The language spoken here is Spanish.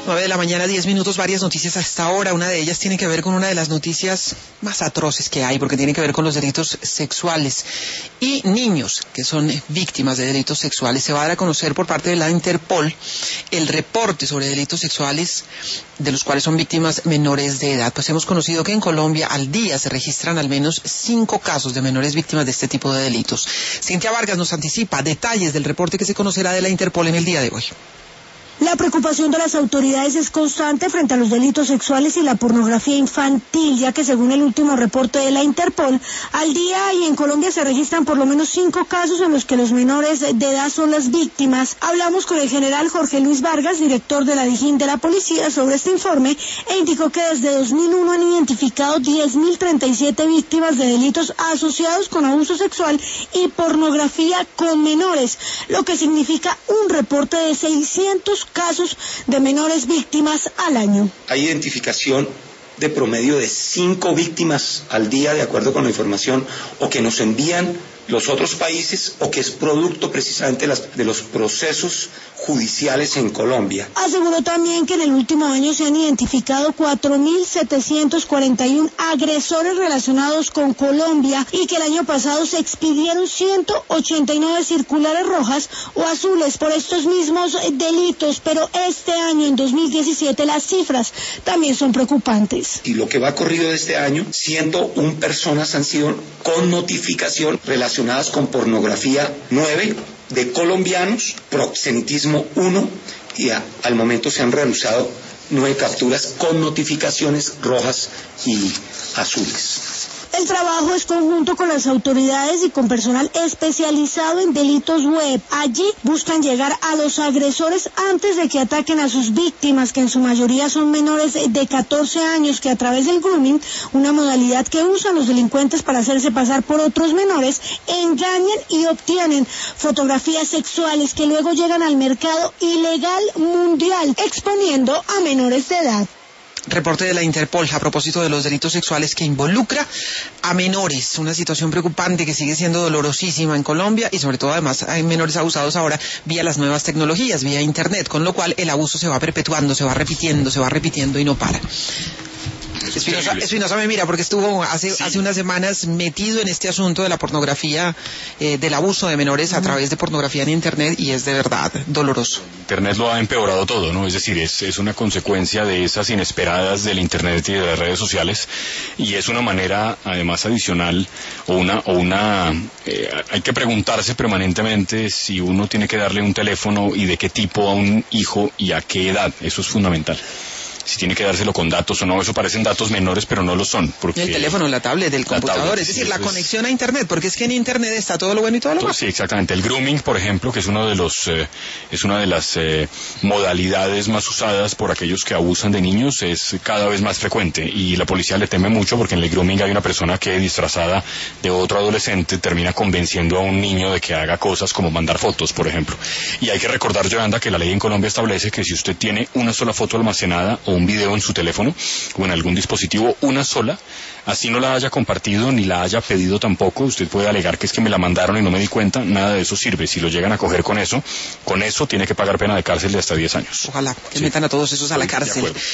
9:10 a.m, varias noticias a esta hora. Una de ellas tiene que ver con una de las noticias más atroces que hay, porque tiene que ver con los delitos sexuales y niños que son víctimas de delitos sexuales. Se va a dar a conocer por parte de la Interpol el reporte sobre delitos sexuales de los cuales son víctimas menores de edad. Pues hemos conocido que en Colombia al día se registran al menos 5 casos de menores víctimas de este tipo de delitos. Cintia Vargas nos anticipa detalles del reporte que se conocerá de la Interpol en el día de hoy. La preocupación de las autoridades es constante frente a los delitos sexuales y la pornografía infantil, ya que según el último reporte de la Interpol, al día y en Colombia se registran por lo menos 5 casos en los que los menores de edad son las víctimas. Hablamos con el general Jorge Luis Vargas, director de la DIJÍN de la Policía, sobre este informe e indicó que desde 2001 han identificado 10.037 víctimas de delitos asociados con abuso sexual y pornografía con menores, lo que significa un reporte de 600 casos de menores víctimas al año. Hay identificación de promedio de 5 víctimas al día, de acuerdo con la información o que nos envían los otros países o que es producto precisamente de los procesos judiciales en Colombia. Aseguró también que en el último año se han identificado 4.741 agresores relacionados con Colombia y que el año pasado se expidieron 189 circulares rojas o azules por estos mismos delitos, pero este año, en 2017, las cifras también son preocupantes. Y lo que va corrido de este año, 101 personas han sido con notificación relacionadas con pornografía 9 de colombianos, proxenetismo 1 y al momento se han realizado 9 capturas con notificaciones rojas y azules. El trabajo es conjunto con las autoridades y con personal especializado en delitos web. Allí buscan llegar a los agresores antes de que ataquen a sus víctimas, que en su mayoría son menores de 14 años, que a través del grooming, una modalidad que usan los delincuentes para hacerse pasar por otros menores, engañan y obtienen fotografías sexuales que luego llegan al mercado ilegal mundial, exponiendo a menores de edad. Reporte de la Interpol a propósito de los delitos sexuales que involucra a menores, una situación preocupante que sigue siendo dolorosísima en Colombia y sobre todo además hay menores abusados ahora vía las nuevas tecnologías, vía internet, con lo cual el abuso se va perpetuando, se va repitiendo y no para. Espinosa me mira porque estuvo hace unas semanas metido en este asunto de la pornografía, del abuso de menores a través de pornografía en internet y es de verdad doloroso. Internet lo ha empeorado todo, ¿no? Es decir, es una consecuencia de esas inesperadas del internet y de las redes sociales y es una manera además adicional hay que preguntarse permanentemente si uno tiene que darle un teléfono y de qué tipo a un hijo y a qué edad, eso es fundamental. Si tiene que dárselo con datos o no, eso parecen datos menores, pero no lo son. Porque el teléfono, la tablet, el computador, tablet, es decir, la conexión a internet, porque es que en internet está todo lo bueno y todo lo malo. Sí, exactamente. El grooming, por ejemplo, que es una de las modalidades más usadas por aquellos que abusan de niños, es cada vez más frecuente y la policía le teme mucho porque en el grooming hay una persona que disfrazada de otro adolescente termina convenciendo a un niño de que haga cosas como mandar fotos, por ejemplo. Y hay que recordar, Yolanda, que la ley en Colombia establece que si usted tiene una sola foto almacenada o un video en su teléfono o en algún dispositivo, una sola, así no la haya compartido ni la haya pedido tampoco, usted puede alegar que es que me la mandaron y no me di cuenta, nada de eso sirve. Si lo llegan a coger con eso tiene que pagar pena de cárcel de hasta 10 años. Ojalá que metan a todos esos a la cárcel.